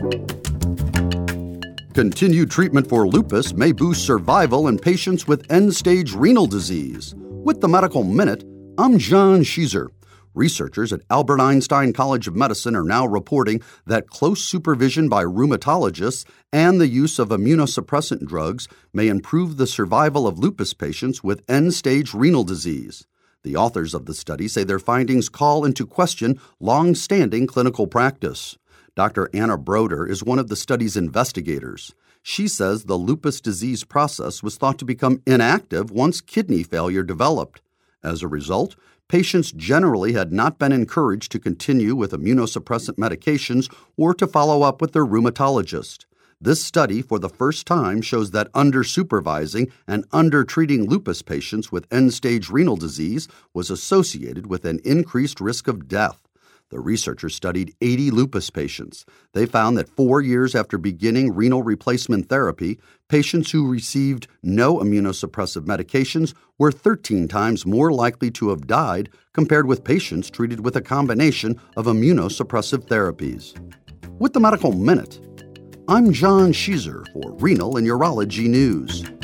Continued treatment for lupus may boost survival in patients with end-stage renal disease. With the Medical Minute, I'm John Schieser. Researchers at Albert Einstein College of Medicine are now reporting that close supervision by rheumatologists and the use of immunosuppressant drugs may improve the survival of lupus patients with end-stage renal disease. The authors of the study say their findings call into question long-standing clinical practice. Dr. Anna Broder is one of the study's investigators. She says the lupus disease process was thought to become inactive once kidney failure developed. As a result, patients generally had not been encouraged to continue with immunosuppressant medications or to follow up with their rheumatologist. This study, for the first time, shows that under-supervising and under-treating lupus patients with end-stage renal disease was associated with an increased risk of death. The researchers studied 80 lupus patients. They found that 4 years after beginning renal replacement therapy, patients who received no immunosuppressive medications were 13 times more likely to have died compared with patients treated with a combination of immunosuppressive therapies. With the Medical Minute, I'm John Schieser for Renal and Urology News.